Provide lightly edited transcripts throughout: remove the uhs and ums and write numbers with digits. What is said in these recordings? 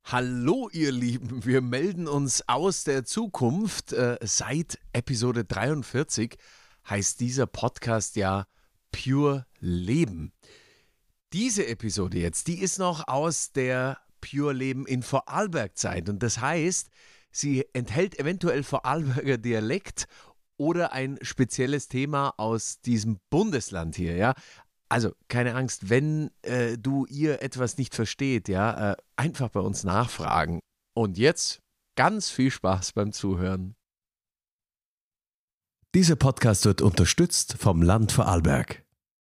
Hallo ihr Lieben, wir melden uns aus der Zukunft. Seit Episode 43 heißt dieser Podcast ja Pure Leben. Diese Episode jetzt, die ist noch aus der Pure Leben in Vorarlberg-Zeit und das heißt, sie enthält eventuell Vorarlberger Dialekt oder ein spezielles Thema aus diesem Bundesland hier, ja. Also, keine Angst, wenn ihr etwas nicht versteht, ja, einfach bei uns nachfragen. Und jetzt ganz viel Spaß beim Zuhören. Dieser Podcast wird unterstützt vom Land Vorarlberg.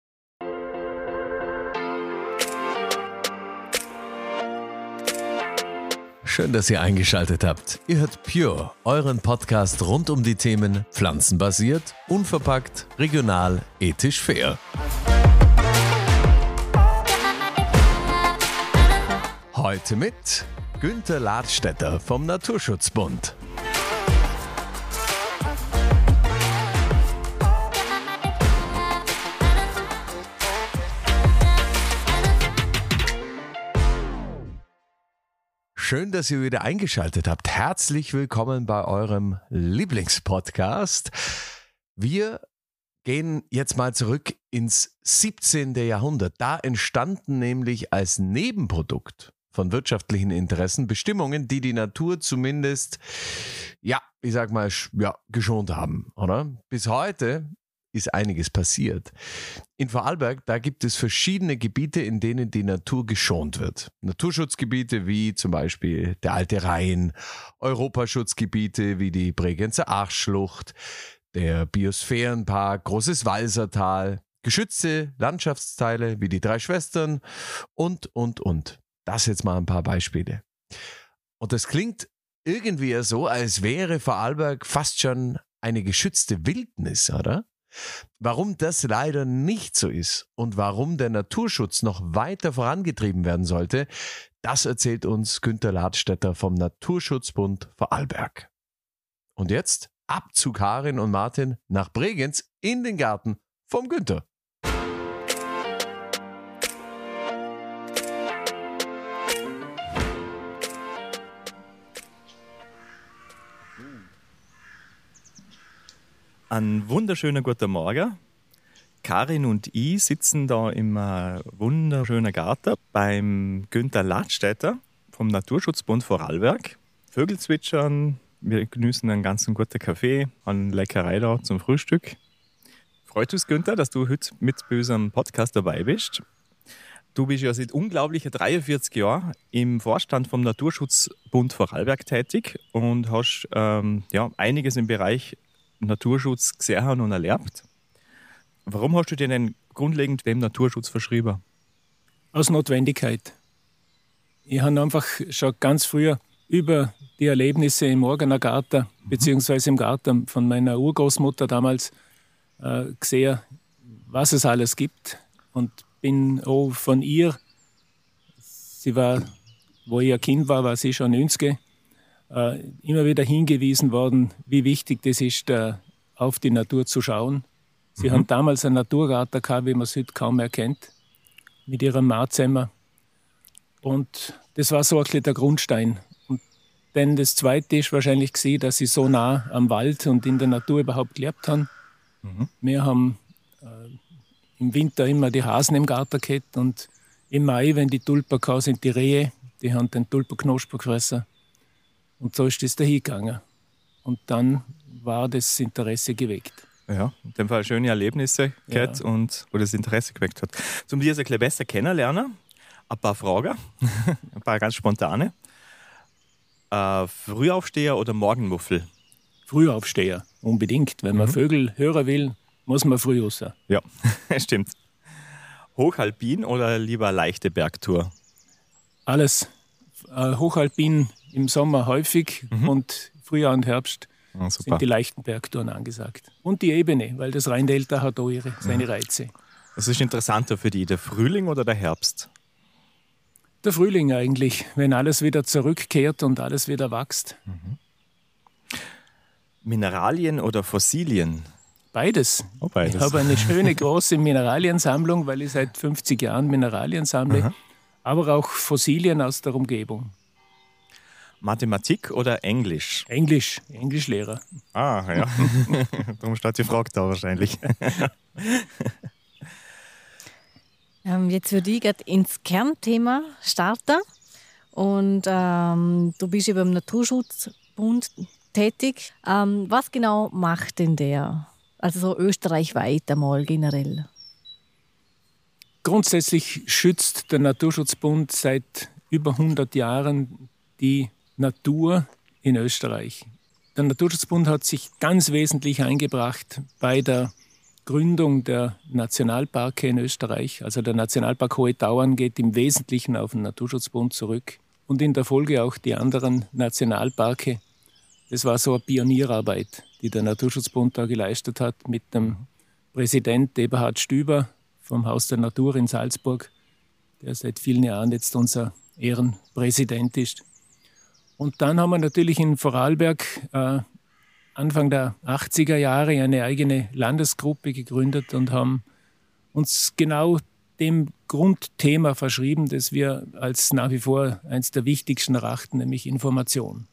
Schön, dass ihr eingeschaltet habt. Ihr hört Pure, euren Podcast rund um die Themen pflanzenbasiert, unverpackt, regional, ethisch fair. Heute mit Günther Ladstätter vom Naturschutzbund. Schön, dass ihr wieder eingeschaltet habt. Herzlich willkommen bei eurem Lieblingspodcast. Wir gehen jetzt mal zurück ins 17. Jahrhundert. Da entstanden nämlich als Nebenprodukt von wirtschaftlichen Interessen Bestimmungen, die die Natur zumindest, geschont haben, oder? Bis heute ist einiges passiert. In Vorarlberg, da gibt es verschiedene Gebiete, in denen die Natur geschont wird. Naturschutzgebiete wie zum Beispiel der Alte Rhein, Europaschutzgebiete wie die Bregenzer Achschlucht, der Biosphärenpark, Großes Walsertal, geschützte Landschaftsteile wie die Drei Schwestern und. Das jetzt mal ein paar Beispiele. Und das klingt irgendwie so, als wäre Vorarlberg fast schon eine geschützte Wildnis, oder? Warum das leider nicht so ist und warum der Naturschutz noch weiter vorangetrieben werden sollte, das erzählt uns Günther Ladstätter vom Naturschutzbund Vorarlberg. Und jetzt ab zu Karin und Martin nach Bregenz in den Garten vom Günther. Ein wunderschöner guten Morgen. Karin und ich sitzen da im wunderschönen Garten beim Günther Ladstätter vom Naturschutzbund Vorarlberg. Vögel zwitschern, wir genießen einen ganzen guten Kaffee, eine Leckerei da zum Frühstück. Freut uns, Günther, dass du heute mit bei unserem Podcast dabei bist. Du bist ja seit unglaublichen 43 Jahren im Vorstand vom Naturschutzbund Vorarlberg tätig und hast einiges im Bereich Naturschutz gesehen und erlebt. Warum hast du dir denn grundlegend dem Naturschutz verschrieben? Aus Notwendigkeit. Ich habe einfach schon ganz früher über die Erlebnisse im Morgener Garten, beziehungsweise im Garten von meiner Urgroßmutter damals gesehen, was es alles gibt. Und bin auch von ihr, wo ich ein Kind war sie schon 90, immer wieder hingewiesen worden, wie wichtig das ist, auf die Natur zu schauen. Sie haben damals einen Naturgarten gehabt, wie man es heute kaum mehr kennt, mit ihrem Marzimmer. Und das war so ein bisschen der Grundstein. Und dann das Zweite ist wahrscheinlich gewesen, dass sie so nah am Wald und in der Natur überhaupt gelebt haben. Wir haben im Winter immer die Hasen im Garten gehabt und im Mai, wenn die Tulpen kamen, sind die Rehe, die haben den Tulpenknospen gefressen. Und so ist das dahingegangen. Und dann war das Interesse geweckt. Ja, in dem Fall schöne Erlebnisse gehabt und wo das Interesse geweckt hat. Zum dir ein bisschen besser kennenlernen, ein paar Fragen, ein paar ganz spontane. Frühaufsteher oder Morgenmuffel? Frühaufsteher, unbedingt. Wenn man Vögel hören will, muss man früh raus. Ja, stimmt. Hochalpin oder lieber leichte Bergtour? Alles. Hochalpin im Sommer häufig und Frühjahr und Herbst sind die leichten Bergtouren angesagt. Und die Ebene, weil das Rheindelta hat auch seine Reize. Was ist interessanter für dich, der Frühling oder der Herbst? Der Frühling eigentlich, wenn alles wieder zurückkehrt und alles wieder wächst. Mineralien oder Fossilien? Beides. Oh, beides. Ich habe eine schöne große Mineraliensammlung, weil ich seit 50 Jahren Mineralien sammle, aber auch Fossilien aus der Umgebung. Mathematik oder Englisch? Englischlehrer. Ah, ja. Darum steht die Frage da wahrscheinlich. Jetzt würde ich gerade ins Kernthema starten. Und du bist ja beim Naturschutzbund tätig. Was genau macht denn der? Also so österreichweit einmal generell. Grundsätzlich schützt der Naturschutzbund seit über 100 Jahren die Natur in Österreich. Der Naturschutzbund hat sich ganz wesentlich eingebracht bei der Gründung der Nationalparke in Österreich. Also der Nationalpark Hohe Tauern geht im Wesentlichen auf den Naturschutzbund zurück und in der Folge auch die anderen Nationalparke. Das war so eine Pionierarbeit, die der Naturschutzbund da geleistet hat mit dem Präsident Eberhard Stüber vom Haus der Natur in Salzburg, der seit vielen Jahren jetzt unser Ehrenpräsident ist. Und dann haben wir natürlich in Vorarlberg Anfang der 80er Jahre eine eigene Landesgruppe gegründet und haben uns genau dem Grundthema verschrieben, das wir als nach wie vor eines der wichtigsten erachten, nämlich Information.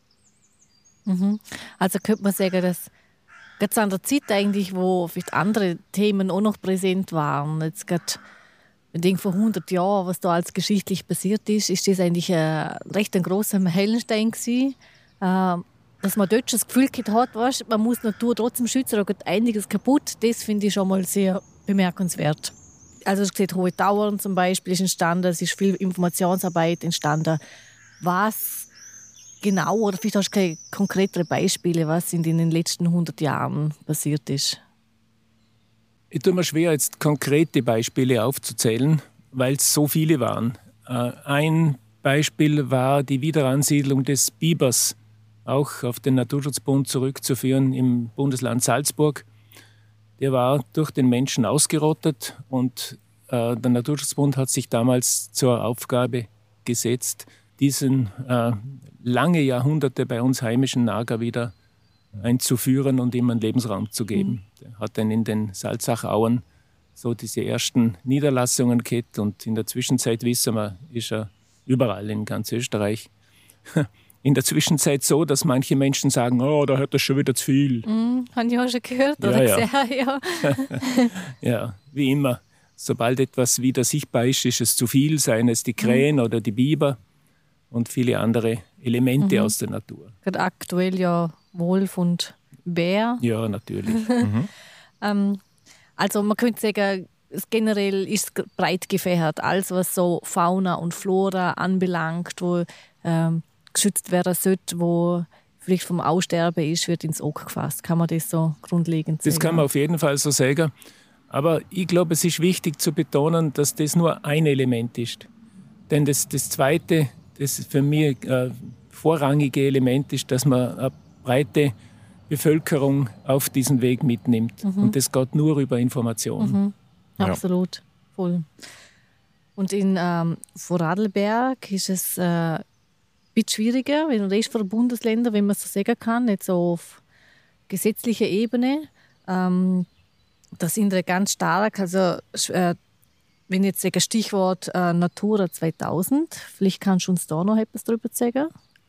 Also könnte man sagen, dass ganz an der Zeit eigentlich, wo vielleicht andere Themen auch noch präsent waren, jetzt gerade, ich denke vor 100 Jahren, was da als geschichtlich passiert ist das eigentlich recht ein grosser Meilenstein gewesen, dass man dort schon das Gefühl hat, weißt, man muss die Natur trotzdem schützen, da geht einiges kaputt. Das finde ich schon mal sehr bemerkenswert. Also du hast gesehen, Hohe Tauern zum Beispiel ist entstanden, es ist viel Informationsarbeit entstanden. Was genau, oder vielleicht hast du keine konkretere Beispiele, was in den letzten 100 Jahren passiert ist? Ich tue mir schwer, jetzt konkrete Beispiele aufzuzählen, weil es so viele waren. Ein Beispiel war die Wiederansiedlung des Bibers, auch auf den Naturschutzbund zurückzuführen im Bundesland Salzburg. Der war durch den Menschen ausgerottet und der Naturschutzbund hat sich damals zur Aufgabe gesetzt, diesen lange Jahrhunderte bei uns heimischen Nager wieder einzuführen und ihm einen Lebensraum zu geben. Der hat dann in den Salzachauen so diese ersten Niederlassungen gehabt und in der Zwischenzeit, wissen wir, ist er überall in ganz Österreich. In der Zwischenzeit so, dass manche Menschen sagen, oh, da hört das schon wieder zu viel. Habe ich auch schon gehört oder gesehen. Ja. Ja, wie immer. Sobald etwas wieder sichtbar ist, ist es zu viel, seien es die Krähen oder die Biber und viele andere Elemente aus der Natur. Gerade aktuell ja Wolf und Bär. Ja, natürlich. Also man könnte sagen, generell ist es breit gefächert. Alles, was so Fauna und Flora anbelangt, wo geschützt werden sollte, wo vielleicht vom Aussterben ist, wird ins Auge gefasst. Kann man das so grundlegend sagen? Das kann man auf jeden Fall so sagen. Aber ich glaube, es ist wichtig zu betonen, dass das nur ein Element ist. Denn das Zweite, das für mich vorrangige Element ist, dass man eine breite Bevölkerung auf diesen Weg mitnimmt. Und das geht nur über Information. Absolut, voll. Und in Vorarlberg ist es ein bisschen schwieriger, wie in den Rest der Bundesländer, wenn man so sagen kann, nicht so auf gesetzlicher Ebene. Da sind wir ganz stark, also wenn ich jetzt sage, Stichwort Natura 2000, vielleicht kannst du uns da noch etwas darüber sagen?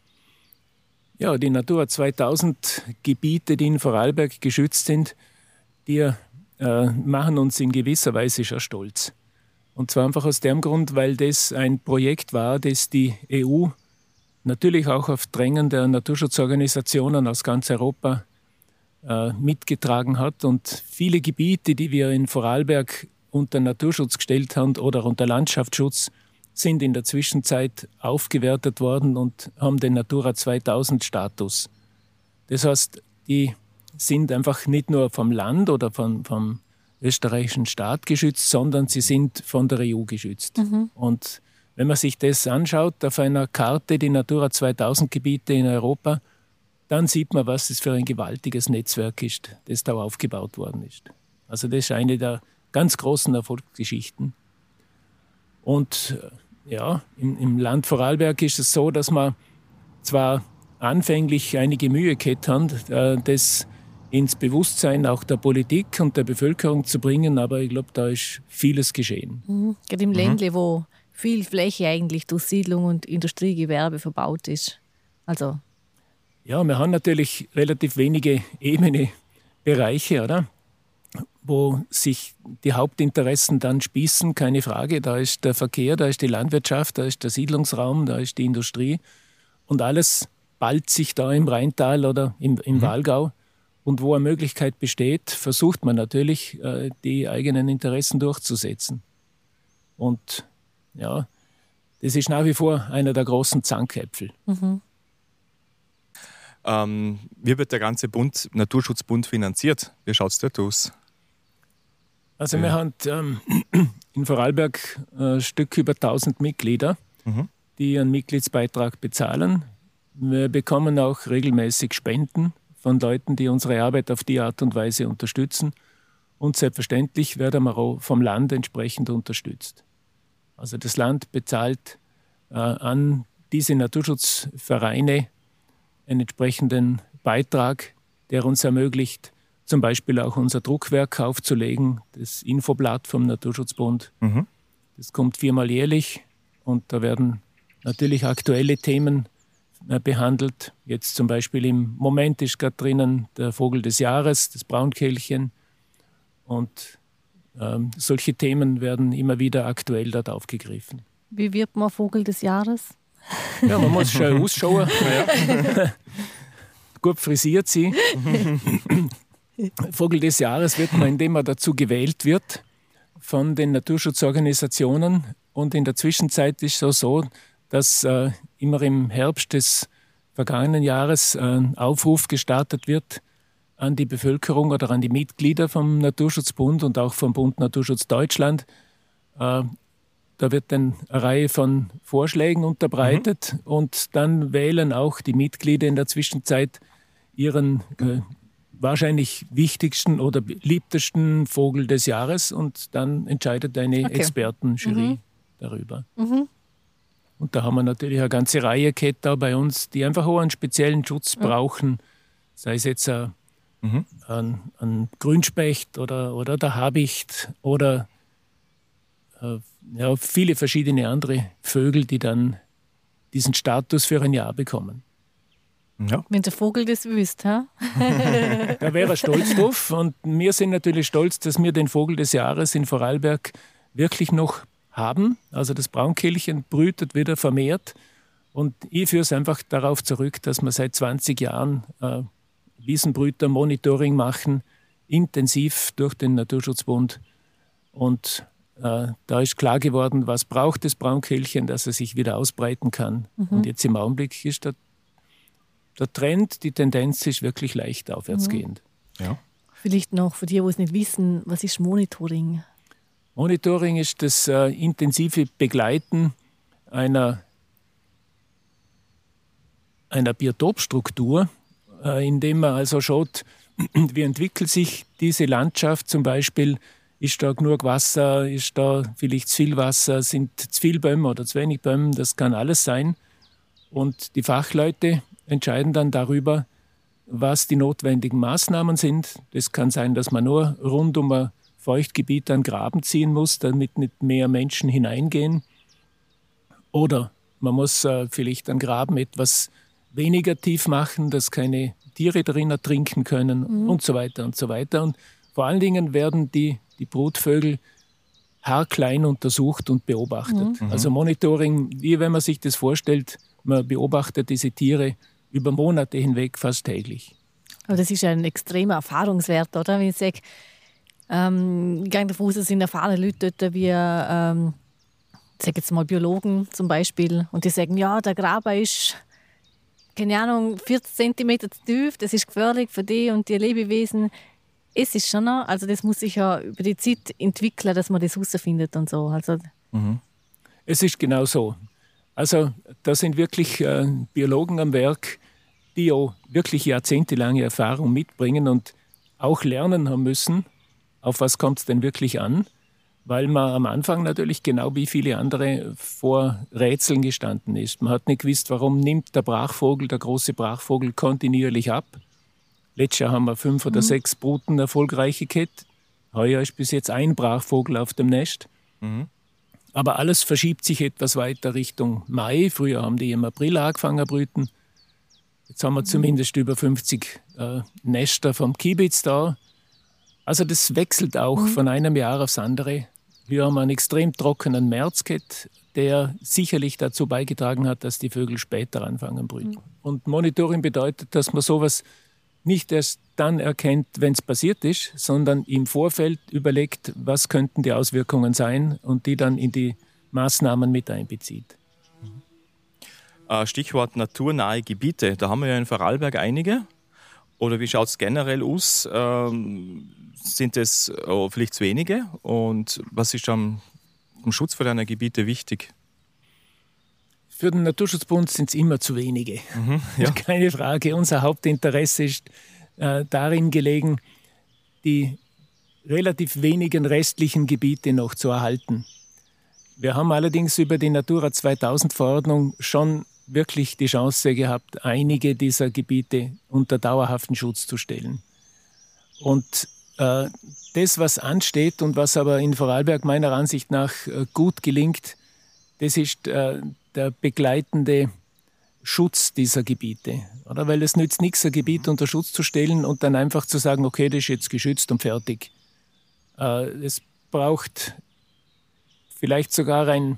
Ja, die Natura 2000 Gebiete, die in Vorarlberg geschützt sind, die machen uns in gewisser Weise schon stolz. Und zwar einfach aus dem Grund, weil das ein Projekt war, das die EU natürlich auch auf Drängen der Naturschutzorganisationen aus ganz Europa mitgetragen hat. Und viele Gebiete, die wir in Vorarlberg unter Naturschutz gestellt haben oder unter Landschaftsschutz, sind in der Zwischenzeit aufgewertet worden und haben den Natura 2000-Status. Das heißt, die sind einfach nicht nur vom Land oder vom österreichischen Staat geschützt, sondern sie sind von der EU geschützt. Und wenn man sich das anschaut auf einer Karte, die Natura 2000-Gebiete in Europa, dann sieht man, was es für ein gewaltiges Netzwerk ist, das da aufgebaut worden ist. Also das ist eine der ganz großen Erfolgsgeschichten. Und ja, im Land Vorarlberg ist es so, dass man zwar anfänglich einige Mühe gehabt haben, das ins Bewusstsein auch der Politik und der Bevölkerung zu bringen, aber ich glaube, da ist vieles geschehen. Gerade im Ländle, wo viel Fläche eigentlich durch Siedlung und Industriegewerbe verbaut ist. Also Ja, wir haben natürlich relativ wenige ebene Bereiche, oder? Wo sich die Hauptinteressen dann spießen, keine Frage. Da ist der Verkehr, da ist die Landwirtschaft, da ist der Siedlungsraum, da ist die Industrie. Und alles ballt sich da im Rheintal oder im Walgau. Und wo eine Möglichkeit besteht, versucht man natürlich, die eigenen Interessen durchzusetzen. Und ja, das ist nach wie vor einer der großen Zankäpfel. Wie wird der ganze Naturschutzbund finanziert? Wie schaut es dort aus? Also wir haben in Vorarlberg ein Stück über 1000 Mitglieder, die einen Mitgliedsbeitrag bezahlen. Wir bekommen auch regelmäßig Spenden von Leuten, die unsere Arbeit auf die Art und Weise unterstützen. Und selbstverständlich werden wir auch vom Land entsprechend unterstützt. Also das Land bezahlt an diese Naturschutzvereine einen entsprechenden Beitrag, der uns ermöglicht, zum Beispiel auch unser Druckwerk aufzulegen, das Infoblatt vom Naturschutzbund. Das kommt 4-mal jährlich und da werden natürlich aktuelle Themen behandelt. Jetzt zum Beispiel im Moment ist gerade drinnen der Vogel des Jahres, das Braunkehlchen. Und solche Themen werden immer wieder aktuell dort aufgegriffen. wie wird man Vogel des Jahres? Ja, man muss schon ausschauen. Gut frisiert sie. Vogel des Jahres wird man, indem man dazu gewählt wird von den Naturschutzorganisationen. Und in der Zwischenzeit ist es so, dass immer im Herbst des vergangenen Jahres ein Aufruf gestartet wird an die Bevölkerung oder an die Mitglieder vom Naturschutzbund und auch vom Bund Naturschutz Deutschland. Da wird dann eine Reihe von Vorschlägen unterbreitet und dann wählen auch die Mitglieder in der Zwischenzeit ihren wahrscheinlich wichtigsten oder beliebtesten Vogel des Jahres und dann entscheidet eine Expertenjury darüber. Und da haben wir natürlich eine ganze Reihe gehabt da bei uns, die einfach auch einen speziellen Schutz brauchen, sei es jetzt ein Grünspecht oder der Habicht oder viele verschiedene andere Vögel, die dann diesen Status für ein Jahr bekommen. Ja. Wenn der Vogel das wüsste, Da wäre er stolz drauf und wir sind natürlich stolz, dass wir den Vogel des Jahres in Vorarlberg wirklich noch haben. Also das Braunkehlchen brütet wieder vermehrt und ich führe es einfach darauf zurück, dass wir seit 20 Jahren Wiesenbrüter-Monitoring machen, intensiv durch den Naturschutzbund und da ist klar geworden, was braucht das Braunkehlchen, dass er sich wieder ausbreiten kann. Und jetzt im Augenblick ist der Trend, die Tendenz ist wirklich leicht aufwärtsgehend. Ja. vielleicht noch für die, die es nicht wissen, was ist Monitoring? Monitoring ist das intensive Begleiten einer Biotopstruktur, indem man also schaut, wie entwickelt sich diese Landschaft zum Beispiel. Ist da genug Wasser, ist da vielleicht zu viel Wasser, sind zu viele Bäume oder zu wenig Bäume, das kann alles sein. Und die Fachleute entscheiden dann darüber, was die notwendigen Maßnahmen sind. Das kann sein, dass man nur rund um ein Feuchtgebiet einen Graben ziehen muss, damit nicht mehr Menschen hineingehen. Oder man muss vielleicht einen Graben etwas weniger tief machen, dass keine Tiere darin ertrinken können und so weiter und so weiter. Und vor allen Dingen werden die Brutvögel haarklein untersucht und beobachtet. Also Monitoring, wie wenn man sich das vorstellt, man beobachtet diese Tiere über Monate hinweg fast täglich. Aber das ist ein extremer Erfahrungswert, oder? Wenn ich sage, ich gehe davon aus, es sind erfahrene Leute dort, wie ich sage jetzt mal Biologen zum Beispiel, und die sagen, ja, der Graben ist, keine Ahnung, 40 cm zu tief, das ist gefährlich für die und die Lebewesen. Es ist schon noch, also das muss sich ja über die Zeit entwickeln, dass man das herausfindet und so. Also Es ist genau so. Also da sind wirklich Biologen am Werk, die auch wirklich jahrzehntelange Erfahrung mitbringen und auch lernen haben müssen, auf was kommt es denn wirklich an, weil man am Anfang natürlich genau wie viele andere vor Rätseln gestanden ist. Man hat nicht gewusst, warum nimmt der Brachvogel, der große Brachvogel, kontinuierlich ab. Letztes Jahr haben wir 5 oder 6 Bruten erfolgreiche gehabt. Heuer ist bis jetzt ein Brachvogel auf dem Nest. Aber alles verschiebt sich etwas weiter Richtung Mai. Früher haben die im April angefangen zu brüten. Jetzt haben wir zumindest über 50 Nester vom Kiebitz da. Also das wechselt auch von einem Jahr aufs andere. Wir haben einen extrem trockenen März gehabt, der sicherlich dazu beigetragen hat, dass die Vögel später anfangen brüten. Und Monitoring bedeutet, dass man sowas nicht erst dann erkennt, wenn es passiert ist, sondern im Vorfeld überlegt, was könnten die Auswirkungen sein und die dann in die Maßnahmen mit einbezieht. Stichwort naturnahe Gebiete. Da haben wir ja in Vorarlberg einige. Oder wie schaut es generell aus? Sind es vielleicht zu wenige? Und was ist am Schutz für deine Gebiete wichtig? Für den Naturschutzbund sind es immer zu wenige. Ja. Keine Frage. Unser Hauptinteresse ist darin gelegen, die relativ wenigen restlichen Gebiete noch zu erhalten. Wir haben allerdings über die Natura 2000-Verordnung schon wirklich die Chance gehabt, einige dieser Gebiete unter dauerhaften Schutz zu stellen. Und das, was ansteht und was aber in Vorarlberg meiner Ansicht nach gut gelingt, das ist der begleitende Schutz dieser Gebiete. Oder? Weil es nützt nichts, ein Gebiet unter Schutz zu stellen und dann einfach zu sagen, okay, das ist jetzt geschützt und fertig. Es braucht vielleicht sogar ein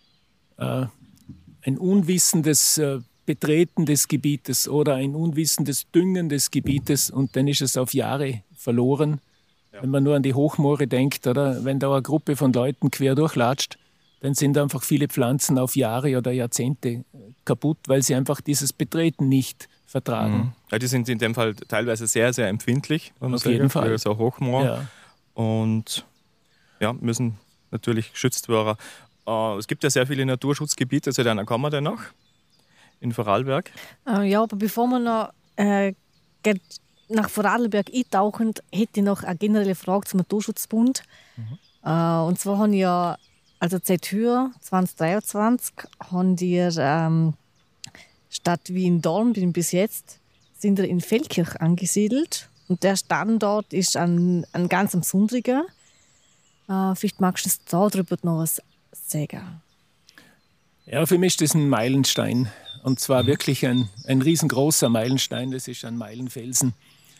unwissendes Betreten des Gebietes oder ein unwissendes Düngen des Gebietes und dann ist es auf Jahre verloren. Ja. Wenn man nur an die Hochmoore denkt, oder wenn da eine Gruppe von Leuten quer durchlatscht, dann sind einfach viele Pflanzen auf Jahre oder Jahrzehnte kaputt, weil sie einfach dieses Betreten nicht vertragen. Ja, die sind in dem Fall teilweise sehr, sehr empfindlich. Auf jeden Fall. Für so Hochmoor. Ja. Und ja, müssen natürlich geschützt werden. Es gibt ja sehr viele Naturschutzgebiete. Zu deiner kommen wir denn noch in Vorarlberg? Ja, aber bevor wir noch nach Vorarlberg eintauchen, hätte ich noch eine generelle Frage zum Naturschutzbund. Und zwar haben ja, also seit Heuer 2023, haben die Stadt Wien-Dorn bis jetzt sind in Feldkirch angesiedelt. Und der Standort ist ein ganz besonderer. Vielleicht magst du darüber noch was sagen. Ja, für mich ist das ein Meilenstein. Und zwar wirklich ein riesengroßer Meilenstein. Das ist ein Meilenfelsen.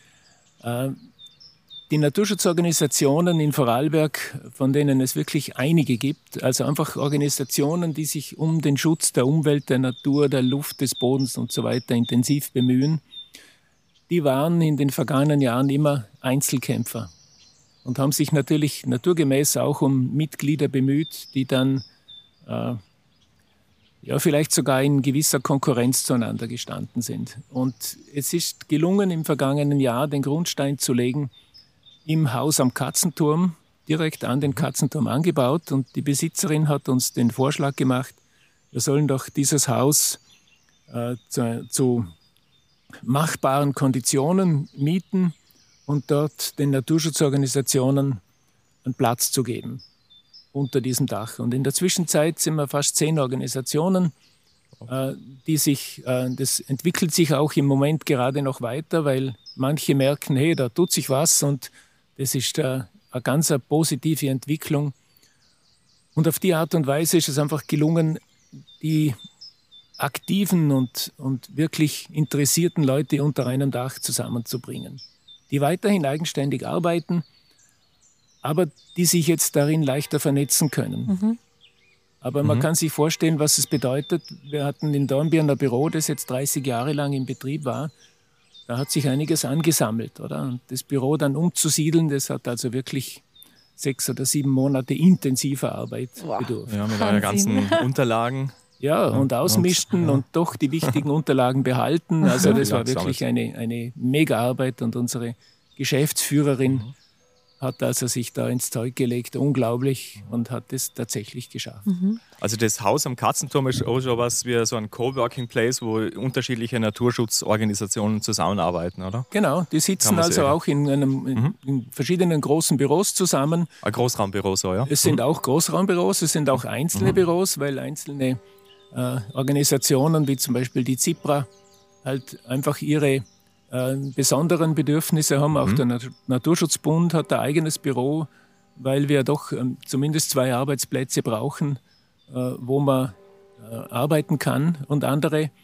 Die Naturschutzorganisationen in Vorarlberg, von denen es wirklich einige gibt, also einfach Organisationen, die sich um den Schutz der Umwelt, der Natur, der Luft, des Bodens und so weiter intensiv bemühen, die waren in den vergangenen Jahren immer Einzelkämpfer und haben sich natürlich naturgemäß auch um Mitglieder bemüht, die dann vielleicht sogar in gewisser Konkurrenz zueinander gestanden sind. Und es ist gelungen, im vergangenen Jahr den Grundstein zu legen im Haus am Katzenturm, direkt an den Katzenturm angebaut. Und die Besitzerin hat uns den Vorschlag gemacht, wir sollen doch dieses Haus zu machbaren Konditionen mieten und dort den Naturschutzorganisationen einen Platz zu geben unter diesem Dach. Und in der Zwischenzeit sind wir fast 10 Organisationen, die sich, das entwickelt sich auch im Moment gerade noch weiter, weil manche merken, hey, da tut sich was und das ist eine ganz positive Entwicklung. Und auf die Art und Weise ist es einfach gelungen, die aktiven und wirklich interessierten Leute unter einem Dach zusammenzubringen, die weiterhin eigenständig arbeiten, aber die sich jetzt darin leichter vernetzen können. Aber man kann sich vorstellen, was es bedeutet. Wir hatten in Dornbirn ein Büro, das jetzt 30 Jahre lang in Betrieb war. Da hat sich einiges angesammelt, oder? Und das Büro dann umzusiedeln, das hat also wirklich 6 oder 7 Monate intensiver Arbeit bedurft. Ja, mit euren ganzen Unterlagen. Ja, und ausmischten und doch die wichtigen Unterlagen behalten. Also das war wirklich eine Mega-Arbeit und unsere Geschäftsführerin hat also sich da ins Zeug gelegt, unglaublich, und hat es tatsächlich geschafft. Also das Haus am Katzenturm ist auch schon was wie so ein Coworking Place, wo unterschiedliche Naturschutzorganisationen zusammenarbeiten, oder? Genau, die sitzen also auch in verschiedenen großen Büros zusammen. Ein Großraumbüro so, ja? Es sind auch Großraumbüros, es sind auch einzelne Büros, weil einzelne Organisationen wie zum Beispiel die ZIPRA halt einfach ihre besonderen Bedürfnisse haben. Auch der Naturschutzbund hat ein eigenes Büro, weil wir doch zumindest 2 Arbeitsplätze brauchen, wo man arbeiten kann. Und andere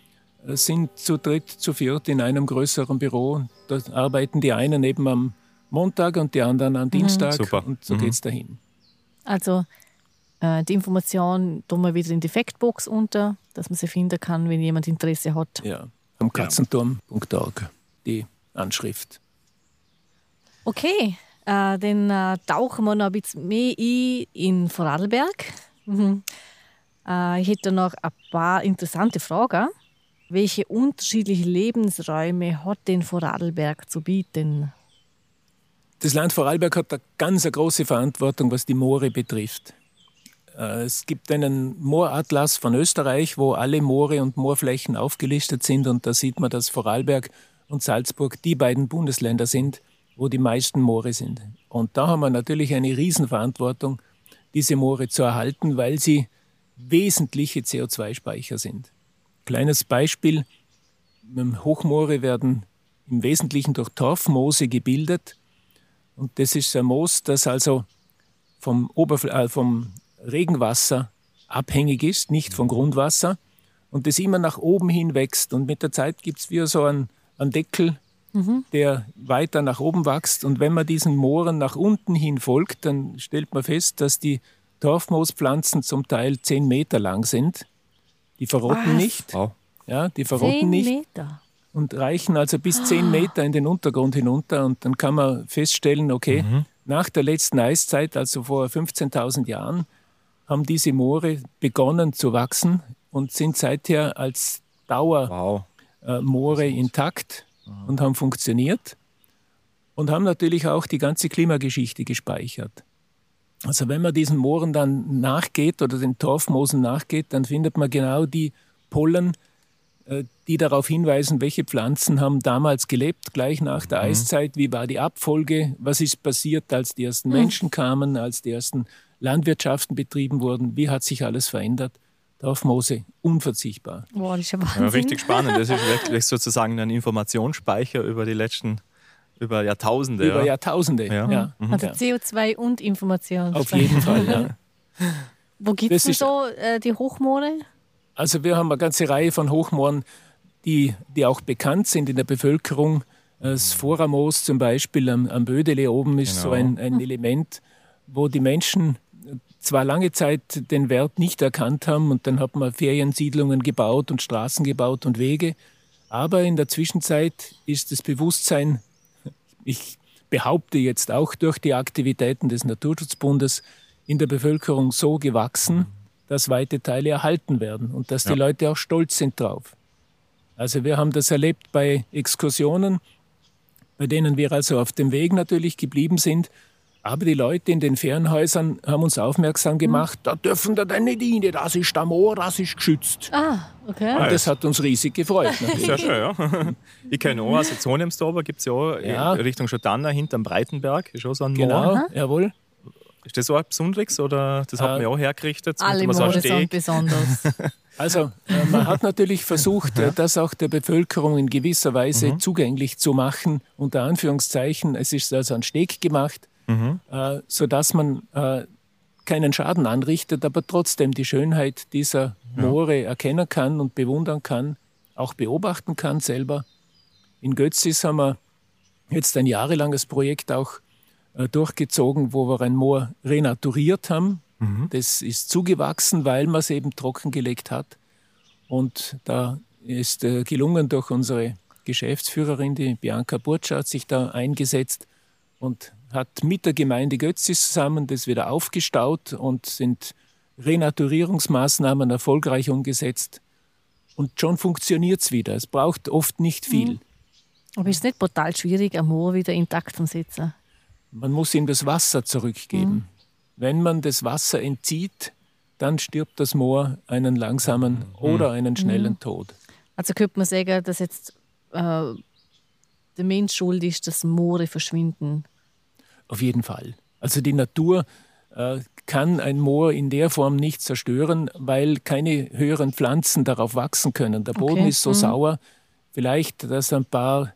sind zu dritt, zu viert in einem größeren Büro. Da arbeiten die einen eben am Montag und die anderen am Dienstag. Super. Und so geht es dahin. Also die Information tun wir wieder in die Factbox unter, dass man sie finden kann, wenn jemand Interesse hat. Ja, am katzenturm.org, die Anschrift. Okay, dann tauchen wir noch ein bisschen mehr ein in Vorarlberg. Ich hätte noch ein paar interessante Fragen. Welche unterschiedlichen Lebensräume hat denn Vorarlberg zu bieten? Das Land Vorarlberg hat eine ganz große Verantwortung, was die Moore betrifft. Es gibt einen Mooratlas von Österreich, wo alle Moore und Moorflächen aufgelistet sind. Und da sieht man, dass Vorarlberg und Salzburg die beiden Bundesländer sind, wo die meisten Moore sind. Und da haben wir natürlich eine Riesenverantwortung, diese Moore zu erhalten, weil sie wesentliche CO2-Speicher sind. Kleines Beispiel, Hochmoore werden im Wesentlichen durch Torfmoose gebildet. Und das ist ein Moos, das also vom Regenwasser abhängig ist, nicht vom Grundwasser. Und das immer nach oben hin wächst. Und mit der Zeit gibt es wie so einen Deckel, der weiter nach oben wächst. Und wenn man diesen Mooren nach unten hin folgt, dann stellt man fest, dass die Torfmoospflanzen zum Teil 10 Meter lang sind. Die verrotten nicht. Wow. Ja, die verrotten 10 nicht. Meter? Und reichen also bis 10 Meter in den Untergrund hinunter. Und dann kann man feststellen, okay, nach der letzten Eiszeit, also vor 15.000 Jahren, haben diese Moore begonnen zu wachsen und sind seither als Dauermoore intakt und haben funktioniert und haben natürlich auch die ganze Klimageschichte gespeichert. Also wenn man diesen Mooren dann nachgeht oder den Torfmoosen nachgeht, dann findet man genau die Pollen, die darauf hinweisen, welche Pflanzen haben damals gelebt, gleich nach der Eiszeit, wie war die Abfolge, was ist passiert, als die ersten Menschen kamen, als die ersten Landwirtschaften betrieben wurden, wie hat sich alles verändert. Torfmoose, unverzichtbar. Wow, das ist ja Wahnsinn. Ja, richtig spannend. Das ist wirklich sozusagen ein Informationsspeicher über über Jahrtausende. Über Jahrtausende, ja. Also CO2 und Information. Auf jeden Fall, ja. Wo gibt es denn so die Hochmoore? Also wir haben eine ganze Reihe von Hochmooren, die auch bekannt sind in der Bevölkerung. Das Vorramoos zum Beispiel am Bödele oben ist so ein Element, wo die Menschen zwar lange Zeit den Wert nicht erkannt haben und dann hat man Feriensiedlungen gebaut und Straßen gebaut und Wege. Aber in der Zwischenzeit ist das Bewusstsein, ich behaupte jetzt auch durch die Aktivitäten des Naturschutzbundes, in der Bevölkerung so gewachsen, dass weite Teile erhalten werden und dass die Leute auch stolz sind drauf. Also wir haben das erlebt bei Exkursionen, bei denen wir also auf dem Weg natürlich geblieben sind. Aber die Leute in den Ferienhäusern haben uns aufmerksam gemacht, da dürfen da nicht rein, das ist der Moor, das ist geschützt. Ah, okay. Und das hat uns riesig gefreut. Sehr schön, ja. Ich kenne auch, also Zonemstober gibt es ja auch in Richtung Schotanna, hinterm Breitenberg, ist auch so ein Moor. Genau, jawohl. Ist das so ein Besonderes oder das hat man ja auch hergerichtet? Alle Moore sind besonders. Also man hat natürlich versucht, das auch der Bevölkerung in gewisser Weise zugänglich zu machen, unter Anführungszeichen. Es ist also ein Steg gemacht, sodass man keinen Schaden anrichtet, aber trotzdem die Schönheit dieser Moore erkennen kann und bewundern kann, auch beobachten kann selber. In Götzis haben wir jetzt ein jahrelanges Projekt auch durchgezogen, wo wir ein Moor renaturiert haben. Das ist zugewachsen, weil man es eben trockengelegt hat. Und da ist gelungen durch unsere Geschäftsführerin, die Bianca Burtscha, hat sich da eingesetzt und hat mit der Gemeinde Götzis zusammen das wieder aufgestaut und sind Renaturierungsmaßnahmen erfolgreich umgesetzt. Und schon funktioniert es wieder. Es braucht oft nicht viel. Aber ist es nicht brutal schwierig, ein Moor wieder intakt zu setzen? Man muss ihm das Wasser zurückgeben. Wenn man das Wasser entzieht, dann stirbt das Moor einen langsamen oder einen schnellen Tod. Also könnte man sagen, dass jetzt der Mensch schuld ist, dass Moore verschwinden? Auf jeden Fall. Also die Natur kann ein Moor in der Form nicht zerstören, weil keine höheren Pflanzen darauf wachsen können. Der Boden ist so sauer, vielleicht, dass ein paar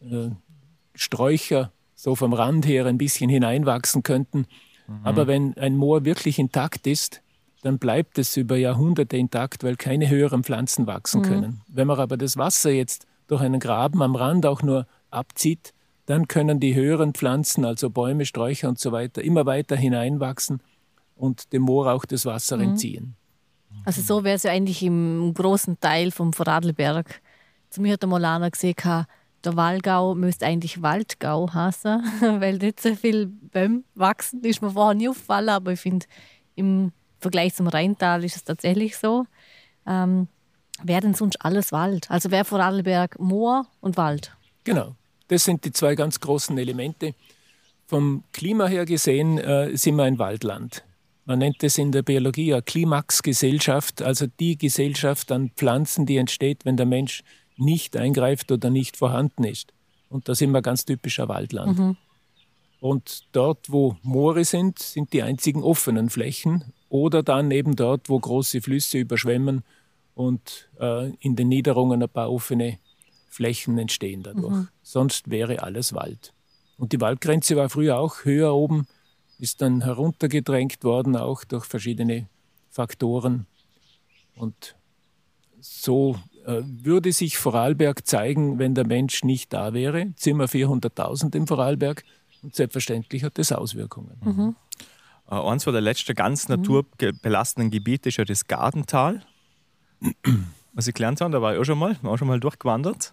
Sträucher so vom Rand her ein bisschen hineinwachsen könnten. Aber wenn ein Moor wirklich intakt ist, dann bleibt es über Jahrhunderte intakt, weil keine höheren Pflanzen wachsen können. Wenn man aber das Wasser jetzt durch einen Graben am Rand auch nur abzieht, dann können die höheren Pflanzen, also Bäume, Sträucher und so weiter, immer weiter hineinwachsen und dem Moor auch das Wasser entziehen. Also so wäre es ja eigentlich im großen Teil vom Vorarlberg. Zu mir hat einmal einer gesagt, der Wallgau müsste eigentlich Waldgau heißen, weil nicht so viele Bäume wachsen. Das ist mir vorher nie aufgefallen, aber ich finde, im Vergleich zum Rheintal ist es tatsächlich so. Wäre denn sonst alles Wald? Also wäre Vorarlberg Moor und Wald? Genau, das sind die zwei ganz großen Elemente. Vom Klima her gesehen sind wir ein Waldland. Man nennt es in der Biologie eine Klimaxgesellschaft, also die Gesellschaft an Pflanzen, die entsteht, wenn der Mensch nicht eingreift oder nicht vorhanden ist. Und da sind wir ganz typischer Waldland. Und dort, wo Moore sind, sind die einzigen offenen Flächen oder dann eben dort, wo große Flüsse überschwemmen und in den Niederungen ein paar offene Flächen entstehen dadurch. Sonst wäre alles Wald. Und die Waldgrenze war früher auch höher oben, ist dann heruntergedrängt worden, auch durch verschiedene Faktoren. Und so würde sich Vorarlberg zeigen, wenn der Mensch nicht da wäre. Jetzt sind wir 400.000 im Vorarlberg und selbstverständlich hat das Auswirkungen. Eins von der letzten ganz naturbelastenden Gebiete ist ja das Gartental. Was ich gelernt habe, da war ich auch schon mal durchgewandert.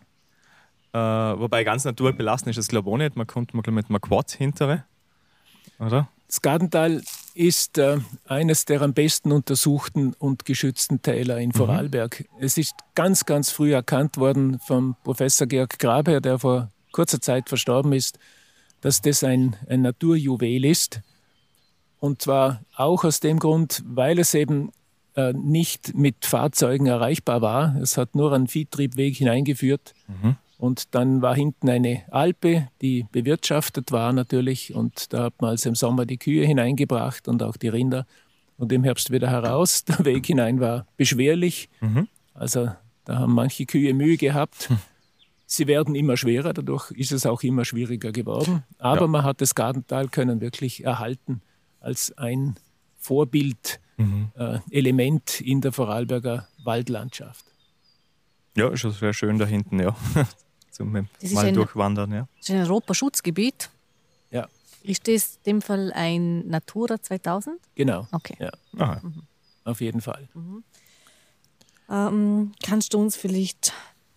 Wobei ganz naturbelastend ist das glaube ich auch nicht. Man kommt mit einem Quad hintere, oder? Das Gartental ist eines der am besten untersuchten und geschützten Täler in Vorarlberg. Es ist ganz, ganz früh erkannt worden vom Professor Georg Graber, der vor kurzer Zeit verstorben ist, dass das ein Naturjuwel ist. Und zwar auch aus dem Grund, weil es eben nicht mit Fahrzeugen erreichbar war. Es hat nur einen Viehtriebweg hineingeführt. Und dann war hinten eine Alpe, die bewirtschaftet war natürlich. Und da hat man also im Sommer die Kühe hineingebracht und auch die Rinder. Und im Herbst wieder heraus. Der Weg hinein war beschwerlich. Also da haben manche Kühe Mühe gehabt. Sie werden immer schwerer, dadurch ist es auch immer schwieriger geworden. Aber man hat das Gartental können wirklich erhalten als ein Vorbild-Element in der Vorarlberger Waldlandschaft. Ja, ist schon sehr schön da hinten, ja. Zum mal durchwandern, ja. Das ist ein Europaschutzgebiet. Ja. Ist das in dem Fall ein Natura 2000? Genau. Okay. Ja. Auf jeden Fall. Kannst du uns vielleicht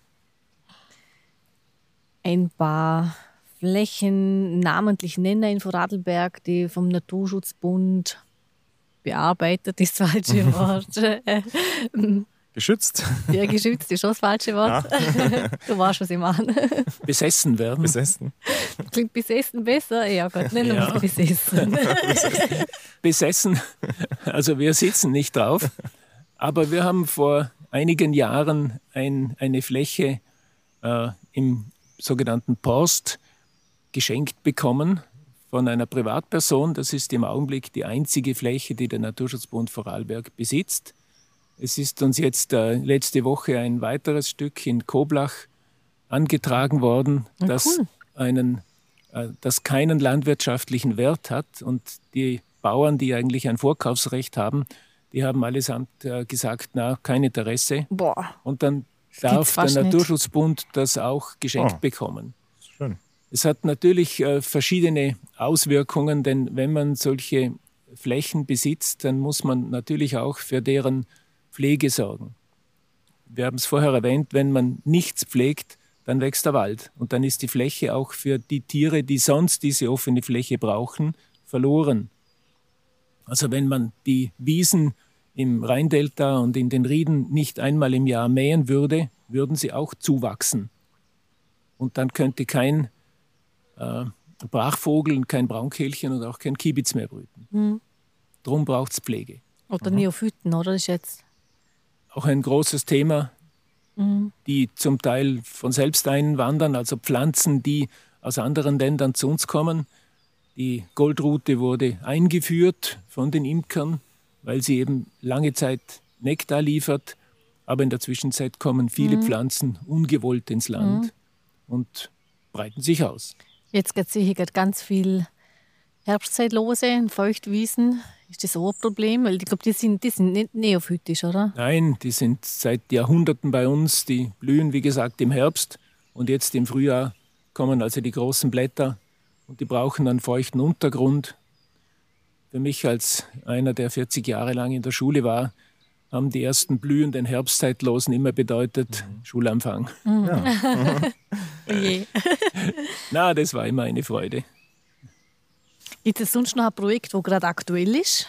ein paar Flächen namentlich nennen in Vorarlberg, die vom Naturschutzbund bearbeitet, ist das falsche Wort. Geschützt? Ja, geschützt ist schon das falsche Wort. Ja. Du weißt, was ich meine. Besessen werden. Besessen. Klingt besessen besser? Ja, Gott, nennen wir es besessen. Besessen, also wir sitzen nicht drauf, aber wir haben vor einigen Jahren eine Fläche im sogenannten Porst geschenkt bekommen von einer Privatperson. Das ist im Augenblick die einzige Fläche, die der Naturschutzbund Vorarlberg besitzt. Es ist uns jetzt letzte Woche ein weiteres Stück in Koblach angetragen worden, das keinen landwirtschaftlichen Wert hat. Und die Bauern, die eigentlich ein Vorkaufsrecht haben, die haben allesamt gesagt, na, kein Interesse. Boah. Und dann darf der Naturschutzbund das auch geschenkt bekommen. Schön. Es hat natürlich verschiedene Auswirkungen, denn wenn man solche Flächen besitzt, dann muss man natürlich auch für deren Pflege sorgen. Wir haben es vorher erwähnt, wenn man nichts pflegt, dann wächst der Wald. Und dann ist die Fläche auch für die Tiere, die sonst diese offene Fläche brauchen, verloren. Also wenn man die Wiesen im Rheindelta und in den Rieden nicht einmal im Jahr mähen würde, würden sie auch zuwachsen. Und dann könnte kein Brachvogel und kein Braunkehlchen und auch kein Kiebitz mehr brüten. Darum braucht es Pflege. Oder Neophyten, oder? Das ist jetzt auch ein großes Thema, die zum Teil von selbst einwandern, also Pflanzen, die aus anderen Ländern zu uns kommen. Die Goldrute wurde eingeführt von den Imkern, weil sie eben lange Zeit Nektar liefert. Aber in der Zwischenzeit kommen viele Pflanzen ungewollt ins Land und breiten sich aus. Jetzt sehe ich ganz viel Herbstzeitlose, Feuchtwiesen, ist das auch ein Problem? Weil ich glaube, die sind nicht neophytisch, oder? Nein, die sind seit Jahrhunderten bei uns. Die blühen, wie gesagt, im Herbst und jetzt im Frühjahr kommen also die großen Blätter und die brauchen einen feuchten Untergrund. Für mich als einer, der 40 Jahre lang in der Schule war, haben die ersten blühenden Herbstzeitlosen immer bedeutet Schulanfang. Oje. Na, das war immer eine Freude. Gibt es sonst noch ein Projekt, das gerade aktuell ist?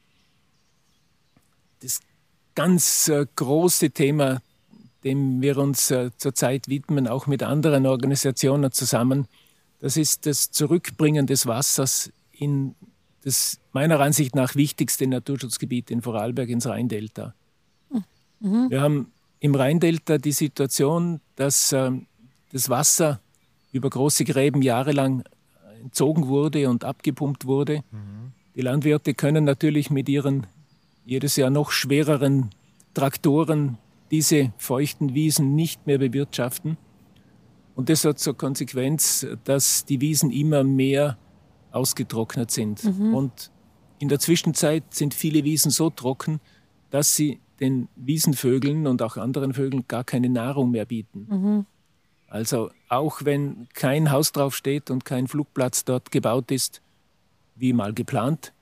Das ganz große Thema, dem wir uns zurzeit widmen, auch mit anderen Organisationen zusammen, das ist das Zurückbringen des Wassers in das meiner Ansicht nach wichtigste Naturschutzgebiet in Vorarlberg, ins Rheindelta. Wir haben im Rheindelta die Situation, dass das Wasser über große Gräben jahrelang entzogen wurde und abgepumpt wurde. Die Landwirte können natürlich mit ihren jedes Jahr noch schwereren Traktoren diese feuchten Wiesen nicht mehr bewirtschaften. Und das hat zur Konsequenz, dass die Wiesen immer mehr ausgetrocknet sind. Und in der Zwischenzeit sind viele Wiesen so trocken, dass sie den Wiesenvögeln und auch anderen Vögeln gar keine Nahrung mehr bieten. Also auch wenn kein Haus drauf steht und kein Flugplatz dort gebaut ist, wie mal geplant,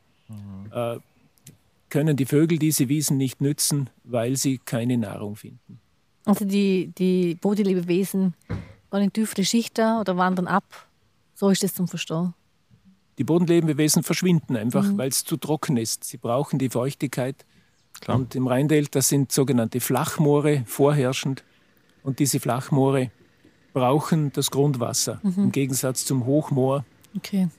können die Vögel diese Wiesen nicht nützen, weil sie keine Nahrung finden. Also die Bodenlebewesen gehen in tiefere Schichten oder wandern ab. So ist das zum Verstehen. Die Bodenlebewesen verschwinden einfach, weil es zu trocken ist. Sie brauchen die Feuchtigkeit. Klar. Und im Rheindelta sind sogenannte Flachmoore vorherrschend. Und diese Flachmoore brauchen das Grundwasser, im Gegensatz zum Hochmoor. Okay.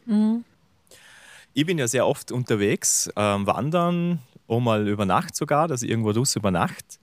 Ich bin ja sehr oft unterwegs, wandern, auch mal über Nacht sogar, dass ich irgendwo raus über Nacht.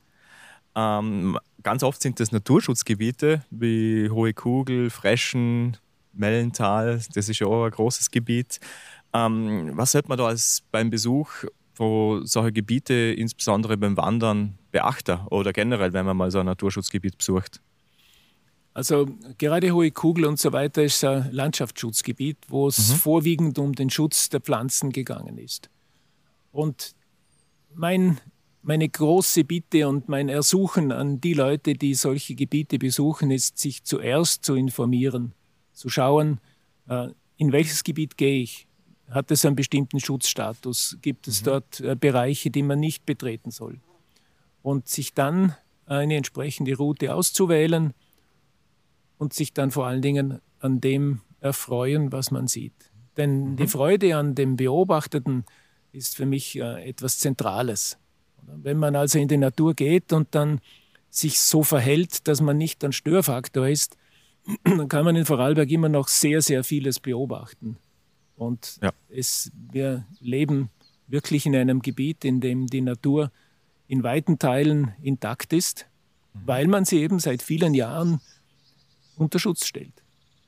Ganz oft sind das Naturschutzgebiete wie Hohe Kugel, Freschen, Mellental, das ist ja auch ein großes Gebiet. Was sollte man da beim Besuch von solchen Gebieten, insbesondere beim Wandern, beachten oder generell, wenn man mal so ein Naturschutzgebiet besucht? Also gerade Hohe Kugel und so weiter ist ein Landschaftsschutzgebiet, wo es vorwiegend um den Schutz der Pflanzen gegangen ist. Und meine große Bitte und mein Ersuchen an die Leute, die solche Gebiete besuchen, ist, sich zuerst zu informieren, zu schauen, in welches Gebiet gehe ich? Hat es einen bestimmten Schutzstatus? Gibt es dort Bereiche, die man nicht betreten soll? Und sich dann eine entsprechende Route auszuwählen und sich dann vor allen Dingen an dem erfreuen, was man sieht. Denn die Freude an dem Beobachteten ist für mich etwas Zentrales. Wenn man also in die Natur geht und dann sich so verhält, dass man nicht ein Störfaktor ist, dann kann man in Vorarlberg immer noch sehr, sehr vieles beobachten. Und wir leben wirklich in einem Gebiet, in dem die Natur in weiten Teilen intakt ist, weil man sie eben seit vielen Jahren unter Schutz stellt.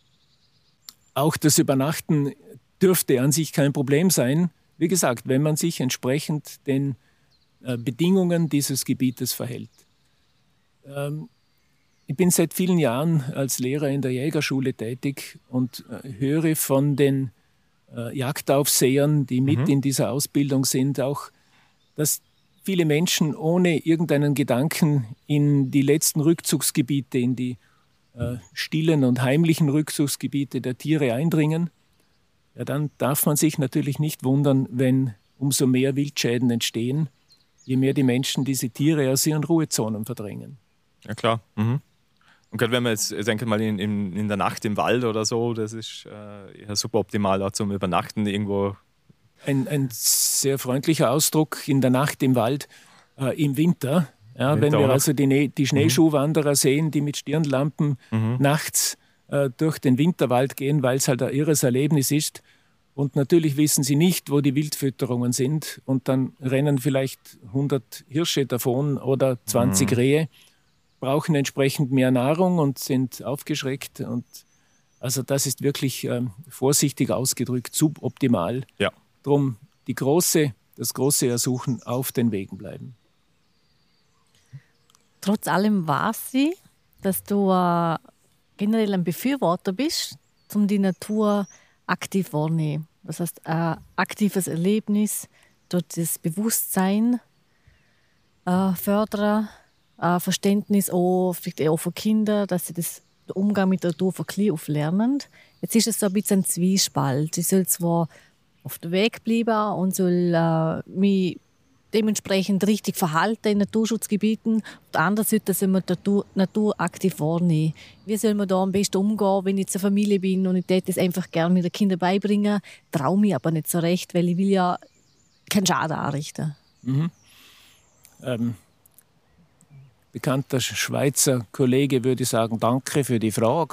Auch das Übernachten dürfte an sich kein Problem sein, wie gesagt, wenn man sich entsprechend den Bedingungen dieses Gebietes verhält. Ich bin seit vielen Jahren als Lehrer in der Jägerschule tätig und höre von den Jagdaufsehern, die mit in dieser Ausbildung sind, auch, dass viele Menschen ohne irgendeinen Gedanken in die letzten Rückzugsgebiete, in die stillen und heimlichen Rückzugsgebiete der Tiere eindringen. Ja, dann darf man sich natürlich nicht wundern, wenn umso mehr Wildschäden entstehen, je mehr die Menschen diese Tiere aus ihren Ruhezonen verdrängen. Ja, klar. Und gerade wenn man jetzt, ich denke mal, in der Nacht im Wald oder so, das ist eher super optimal auch zum Übernachten irgendwo. Ein sehr freundlicher Ausdruck, in der Nacht im Wald, im Winter. Ja, wenn wir also die Schneeschuhwanderer sehen, die mit Stirnlampen nachts durch den Winterwald gehen, weil es halt ein irres Erlebnis ist. Und natürlich wissen sie nicht, wo die Wildfütterungen sind. Und dann rennen vielleicht 100 Hirsche davon oder 20 Rehe, brauchen entsprechend mehr Nahrung und sind aufgeschreckt. Und also das ist wirklich vorsichtig ausgedrückt suboptimal. Ja. Drum das große Ersuchen, auf den Wegen bleiben. Trotz allem weiß ich, dass du generell ein Befürworter bist, um die Natur aktiv wahrnehmen. Das heißt, ein aktives Erlebnis, dort das Bewusstsein fördern, Verständnis auch, vielleicht auch für Kinder, dass sie den Umgang mit der Natur von klein auf lernen. Jetzt ist es so ein bisschen ein Zwiespalt. Ich soll zwar auf dem Weg bleiben und soll mich dementsprechend richtig verhalten in Naturschutzgebieten. Auf der anderen Seite soll man die Natur aktiv wahrnehmen. Wie soll man da am besten umgehen, wenn ich jetzt eine Familie bin und ich das einfach gerne mit den Kindern beibringen, traue mich aber nicht so recht, weil ich will ja keinen Schaden anrichten. Mhm. Bekannter Schweizer Kollege würde sagen, danke für die Frage.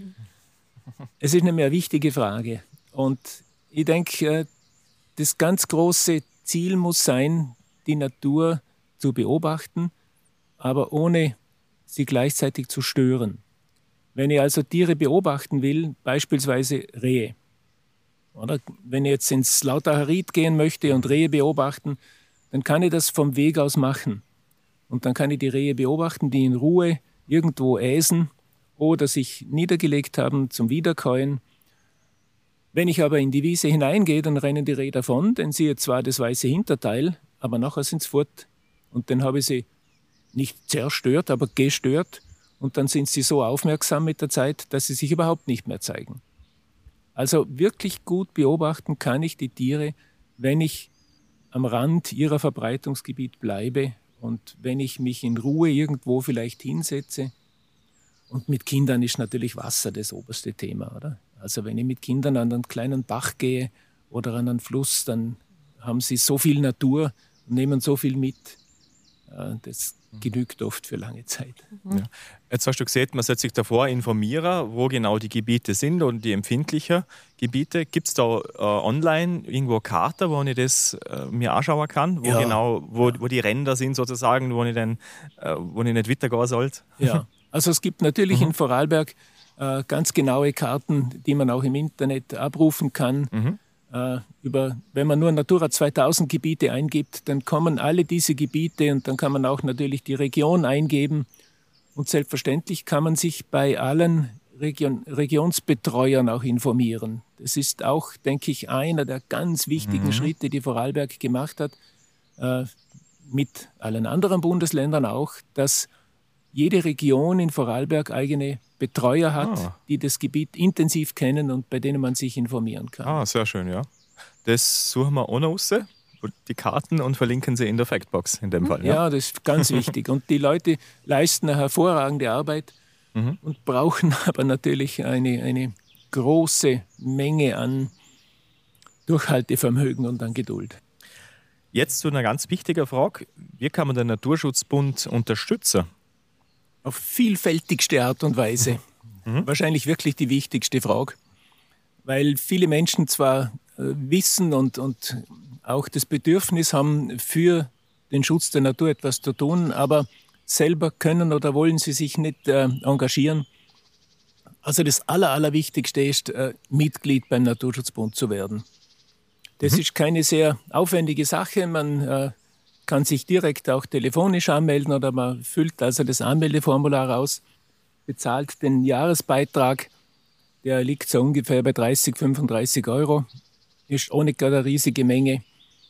Es ist nämlich eine wichtige Frage. Und ich denke, das ganz große Ziel muss sein, die Natur zu beobachten, aber ohne sie gleichzeitig zu stören. Wenn ich also Tiere beobachten will, beispielsweise Rehe, oder wenn ich jetzt ins Lautacher Ried gehen möchte und Rehe beobachten, dann kann ich das vom Weg aus machen. Und dann kann ich die Rehe beobachten, die in Ruhe irgendwo äsen oder sich niedergelegt haben zum Wiederkäuen. Wenn ich aber in die Wiese hineingehe, dann rennen die Rehe davon, denn sie zwar das weiße Hinterteil, aber nachher sind sie fort. Und dann habe ich sie nicht zerstört, aber gestört. Und dann sind sie so aufmerksam mit der Zeit, dass sie sich überhaupt nicht mehr zeigen. Also wirklich gut beobachten kann ich die Tiere, wenn ich am Rand ihrer Verbreitungsgebiet bleibe und wenn ich mich in Ruhe irgendwo vielleicht hinsetze. Und mit Kindern ist natürlich Wasser das oberste Thema, oder? Also wenn ich mit Kindern an einen kleinen Bach gehe oder an einen Fluss, dann haben sie so viel Natur und nehmen so viel mit. Das genügt oft für lange Zeit. Ja. Jetzt hast du gesehen, man sollte sich davor informieren, wo genau die Gebiete sind und die empfindlichen Gebiete. Gibt es da online irgendwo Karten, wo ich das mir anschauen kann? Wo genau, wo die Ränder sind sozusagen, wo ich nicht weitergehen sollte? Ja, also es gibt natürlich in Vorarlberg ganz genaue Karten, die man auch im Internet abrufen kann. Wenn man nur Natura 2000 Gebiete eingibt, dann kommen alle diese Gebiete und dann kann man auch natürlich die Region eingeben. Und selbstverständlich kann man sich bei allen Regionsbetreuern auch informieren. Das ist auch, denke ich, einer der ganz wichtigen Schritte, die Vorarlberg gemacht hat, mit allen anderen Bundesländern auch, dass jede Region in Vorarlberg eigene Betreuer hat, die das Gebiet intensiv kennen und bei denen man sich informieren kann. Sehr schön, ja. Das suchen wir auch noch raus, die Karten, und verlinken sie in der Factbox in dem Fall. Ja, das ist ganz wichtig. Und die Leute leisten eine hervorragende Arbeit und brauchen aber natürlich eine große Menge an Durchhaltevermögen und an Geduld. Jetzt zu einer ganz wichtigen Frage. Wie kann man den Naturschutzbund unterstützen? Auf vielfältigste Art und Weise. Wahrscheinlich wirklich die wichtigste Frage. Weil viele Menschen zwar wissen und auch das Bedürfnis haben, für den Schutz der Natur etwas zu tun, aber selber können oder wollen sie sich nicht engagieren. Also das Allerwichtigste ist, Mitglied beim Naturschutzbund zu werden. Das ist keine sehr aufwendige Sache. Man kann sich direkt auch telefonisch anmelden oder man füllt also das Anmeldeformular aus, bezahlt den Jahresbeitrag, der liegt so ungefähr bei 30, 35 €, ist auch nicht gerade eine riesige Menge.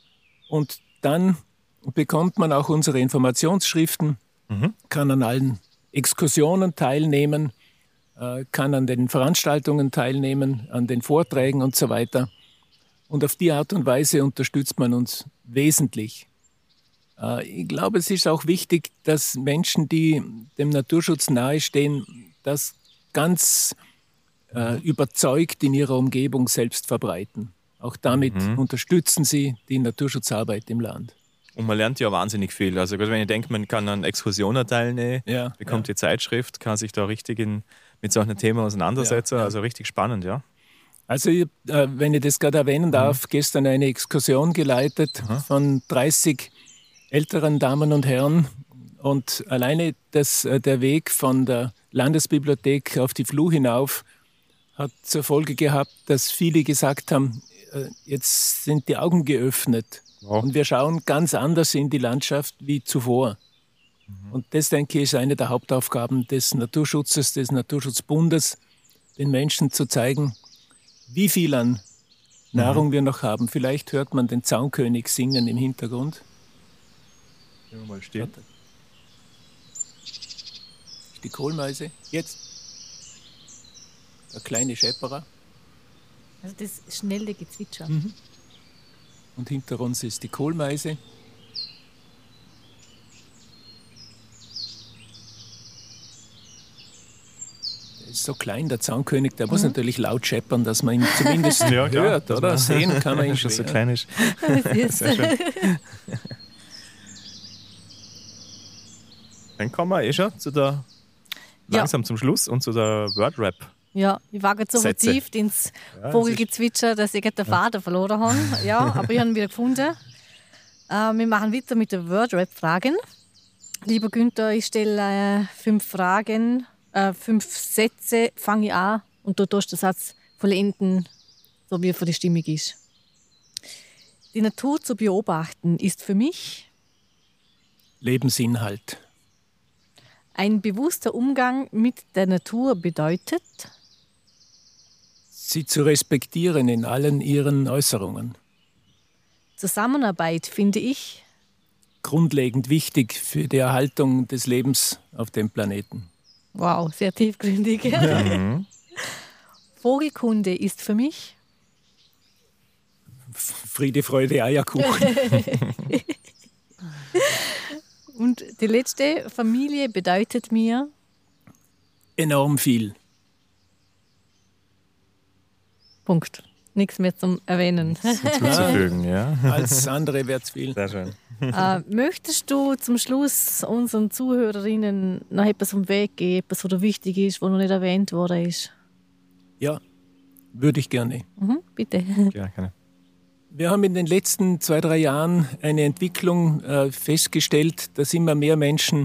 Und dann bekommt man auch unsere Informationsschriften, kann an allen Exkursionen teilnehmen, kann an den Veranstaltungen teilnehmen, an den Vorträgen und so weiter. Und auf die Art und Weise unterstützt man uns wesentlich. Ich glaube, es ist auch wichtig, dass Menschen, die dem Naturschutz nahestehen, das ganz überzeugt in ihrer Umgebung selbst verbreiten. Auch damit unterstützen sie die Naturschutzarbeit im Land. Und man lernt ja wahnsinnig viel. Also wenn ich denke, man kann an Exkursionen teilnehmen, bekommt die Zeitschrift, kann sich da richtig mit solchen Themen auseinandersetzen. Also richtig spannend, ja. Also wenn ich das gerade erwähnen darf, gestern eine Exkursion geleitet von 30 älteren Damen und Herren. Und alleine der Weg von der Landesbibliothek auf die Fluh hinauf hat zur Folge gehabt, dass viele gesagt haben, jetzt sind die Augen geöffnet. Und wir schauen ganz anders in die Landschaft wie zuvor. Und das, denke ich, ist eine der Hauptaufgaben des Naturschutzes, des Naturschutzbundes, den Menschen zu zeigen, wie viel an Nahrung wir noch haben. Vielleicht hört man den Zaunkönig singen im Hintergrund. Mal stehen. Die Kohlmeise. Jetzt. Der kleine Schäperer. Also das schnelle Gezwitscher. Und hinter uns ist die Kohlmeise. Der ist so klein, der Zaunkönig, der muss natürlich laut scheppern, dass man ihn zumindest Ja, klar. hört, oder? Sehen kann man ihn Dass er so schwer. klein ist. Sehr schön. Dann kommen wir schon langsam zum Schluss und zu der Word-Rap. Ja, ich war gerade so Sätze. vertieft ins Ja, Vogelgezwitscher, dass ich gerade den Faden verloren habe. Ja, aber ich habe ihn wieder gefunden. Wir machen weiter mit den Word-Rap-Fragen. Lieber Günther, ich stelle 5 Fragen, 5 Sätze, fange ich an und du tust den Satz vollenden, so wie er für die Stimmung ist. Die Natur zu beobachten ist für mich Lebensinhalt. ein bewusster Umgang mit der Natur bedeutet Sie zu respektieren in allen ihren Äußerungen. Zusammenarbeit, finde ich, Grundlegend wichtig für die Erhaltung des Lebens auf dem Planeten. wow, sehr tiefgründig. Vogelkunde ist für mich Friede, Freude, Eierkuchen. und die letzte, Familie bedeutet mir Enorm viel. Punkt. Nichts mehr zum Erwähnen. Hinzuzufügen, ja. Als andere wäre es viel. Sehr schön. Möchtest du zum Schluss unseren Zuhörerinnen noch etwas vom Weg geben, etwas, was dir wichtig ist, was noch nicht erwähnt worden ist? Ja, würde ich gerne. Bitte. Ja, gerne. Wir haben in den letzten 2-3 Jahren eine Entwicklung festgestellt, dass immer mehr Menschen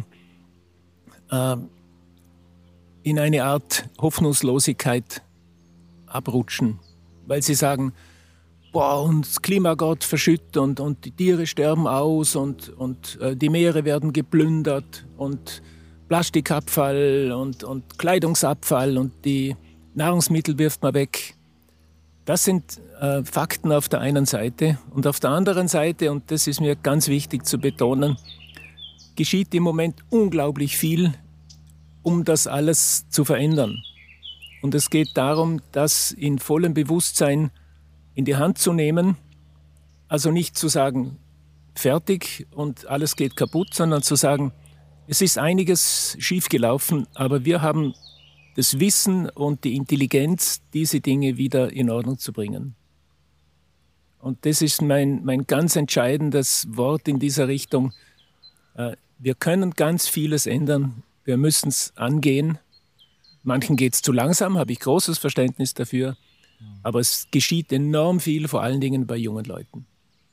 in eine Art Hoffnungslosigkeit abrutschen, weil sie sagen, boah, und das Klima geht verschütt und die Tiere sterben aus und die Meere werden geplündert und Plastikabfall und Kleidungsabfall und die Nahrungsmittel wirft man weg. Das sind Fakten auf der einen Seite. Und auf der anderen Seite, und das ist mir ganz wichtig zu betonen, geschieht im Moment unglaublich viel, um das alles zu verändern. Und es geht darum, das in vollem Bewusstsein in die Hand zu nehmen. Also nicht zu sagen, fertig und alles geht kaputt, sondern zu sagen, es ist einiges schiefgelaufen, aber wir haben das Wissen und die Intelligenz, diese Dinge wieder in Ordnung zu bringen. Und das ist mein ganz entscheidendes Wort in dieser Richtung. Wir können ganz vieles ändern. Wir müssen es angehen. Manchen geht es zu langsam, habe ich großes Verständnis dafür. Aber es geschieht enorm viel, vor allen Dingen bei jungen Leuten.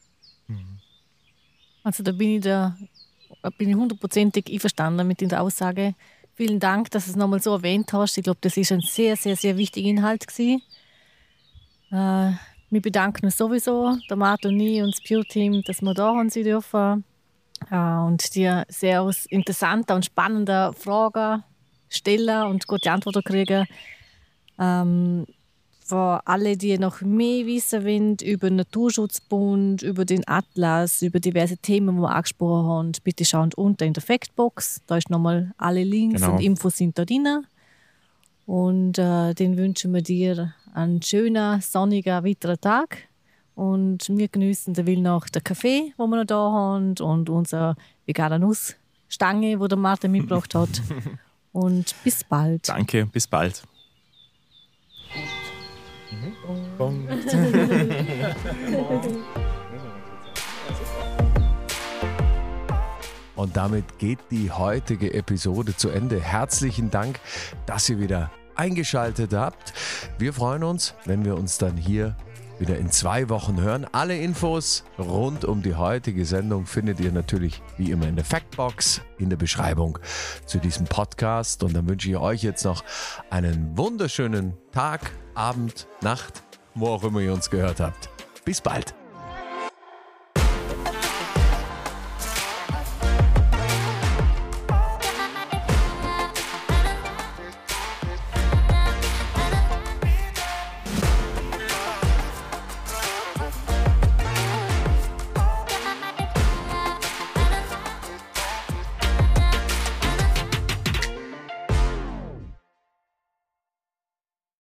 Also da bin ich hundertprozentig einverstanden mit der Aussage. Vielen Dank, dass du es nochmal so erwähnt hast. Ich glaube, das ist ein sehr, sehr, sehr wichtiger Inhalt gewesen. Wir bedanken uns sowieso, der Martin und ich und das Pure-Team, dass wir da sein dürfen und dir sehr interessante und spannende Fragen stellen und gute Antworten kriegen. Für alle, die noch mehr wissen wollen über den Naturschutzbund, über den Atlas, über diverse Themen, die wir angesprochen haben, bitte schaut unten in der Factbox. Da ist nochmal alle Links und Infos sind da drin. Und den wünschen wir dir einen schönen, sonnigen, weiteren Tag. Und wir genießen noch den Kaffee, den wir noch da haben, und unsere vegane Nussstange, die der Martin mitgebracht hat. Und bis bald. Danke, bis bald. Und damit geht die heutige Episode zu Ende. Herzlichen Dank, dass ihr wieder eingeschaltet habt. Wir freuen uns, wenn wir uns dann hier wieder in 2 Wochen hören. Alle Infos rund um die heutige Sendung findet ihr natürlich wie immer in der Factbox, in der Beschreibung zu diesem Podcast. Und dann wünsche ich euch jetzt noch einen wunderschönen Tag, Abend, Nacht, wo auch immer ihr uns gehört habt. Bis bald.